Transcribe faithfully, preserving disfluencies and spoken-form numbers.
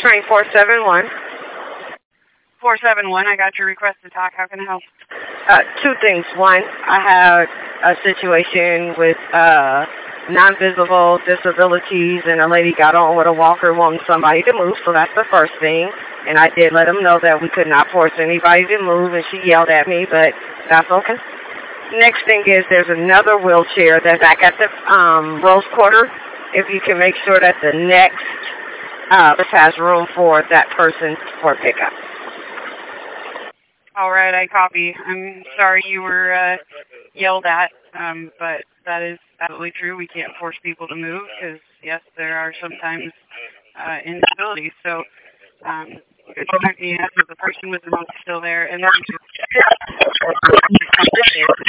train four seven one. four seven one, I got your request to talk. How can I help? Uh, two things. One, I had a situation with uh, non-visible disabilities, and a lady got on with a walker wanting somebody to move, so that's the first thing. And I did let them know that we could not force anybody to move, and she yelled at me, but that's okay. Next thing is there's another wheelchair that's back at the um, Rose Quarter. If you can make sure that the next uh, bus has room for that person for pickup. All right, I copy. I'm sorry you were uh, yelled at, um, but that is absolutely true. We can't force people to move because, yes, there are sometimes uh, instabilities. So um, the person with the most still there, and then